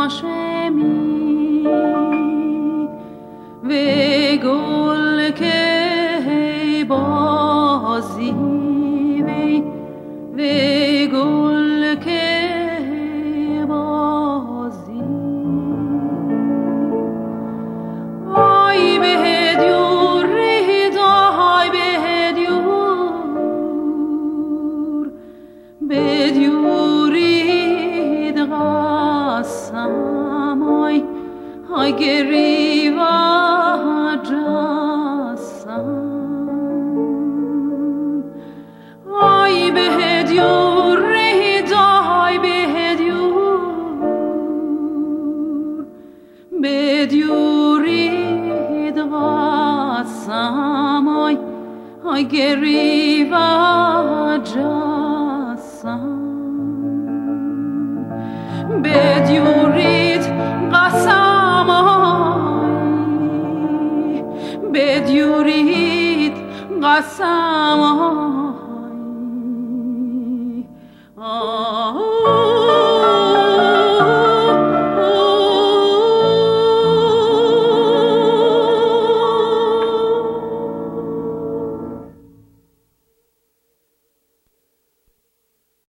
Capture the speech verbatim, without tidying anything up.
هاشمی و گل که بازی وی و گل که بازی آی به دیوری دای به دیور به دیوری دقاسم آی آی گری و جاسم آی به دیوری دای به دیور به دیوری دقاسم آی آی گری و جاسم به دیوریت قسم آی به دیوریت قسم آی